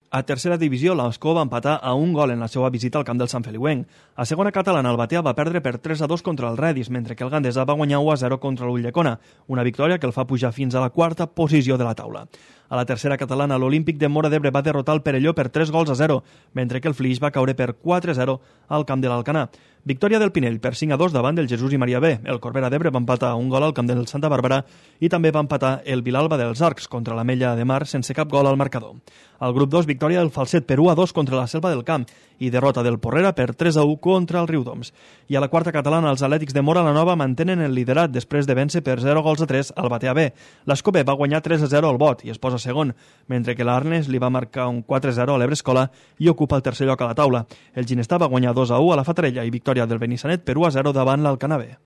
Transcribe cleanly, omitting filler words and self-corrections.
A tercera divisió, l'Ascó va empatar a un gol en la seva visita al camp del Sant Feliuenc. A segona catalana, el Batea va perdre per 3-2 contra el Redis, mentre que el Gandesa va guanyar 1-0 contra l'Ulldecona, una victòria que el fa pujar fins a la quarta posició de la taula. A la tercera catalana, l'Olímpic de Móra d'Ebre va derrotar el Perelló per 3-0, mentre que el Flix va caure per 4-0 al camp de l'Alcanar. Victòria del Pinell per 5-2 davant del Jesús i Maria B. El Corbera d'Ebre va empatar un gol al camp del Santa Bàrbara i també va empatar el Vilalba dels Arcs contra la Mella de Mar sense cap gol al marcador. Al grup 2, victòria del Falset per 1-2 contra la Selva del Camp i derrota del Porrera per 3-1 contra el Riudoms. I a la quarta catalana, els Atlètics de Móra la Nova mantenen el liderat després de vèncer per 0-3 al Batea B. L'Ascó B va guanyar 3-0 al Bot i es posa segon, mentre que l'Arnes li va marcar un 4-0 a l'Ebre Escola i ocupa el tercer lloc a la taula. El Ginestar va guanyar 2-1 a la Fatarella i victòria del Benissanet per 1-0 davant l'Alcanar B.